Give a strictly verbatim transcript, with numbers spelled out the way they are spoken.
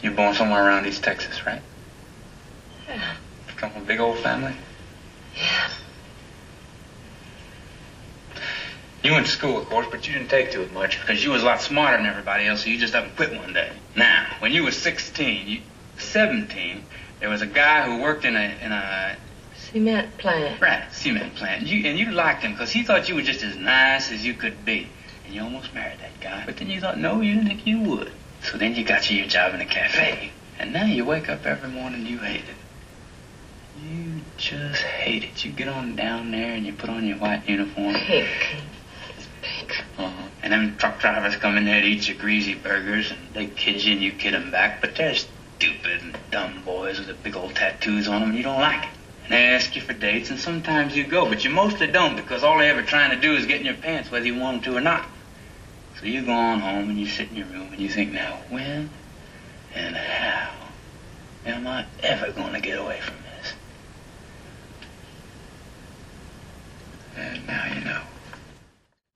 You're born somewhere around East Texas, right? Yeah. You come from a big old family? Yeah. You went to school, of course, but you didn't take to it much because you was a lot smarter than everybody else, so you just up and quit one day. Now, when you was sixteen, you, seventeen, there was a guy who worked in a, in a... Cement plant. Right, cement plant. You, and you liked him because he thought you were just as nice as you could be. And you almost married that guy. But then you thought, no, you didn't think you would. So then you got you your job in a cafe. And now you wake up every morning, you hate it. You just hate it. You get on down there and you put on your white uniform. Pink. It's pink. Uh-huh. And them truck drivers come in there to eat your greasy burgers, and they kid you and you kid them back. But they're stupid and dumb boys with the big old tattoos on them, and you don't like it. And they ask you for dates, and sometimes you go, but you mostly don't, because all they're ever trying to do is get in your pants, whether you want them to or not. So you go on home, and you sit in your room, and you think, now, when and how am I ever going to get away from this? And now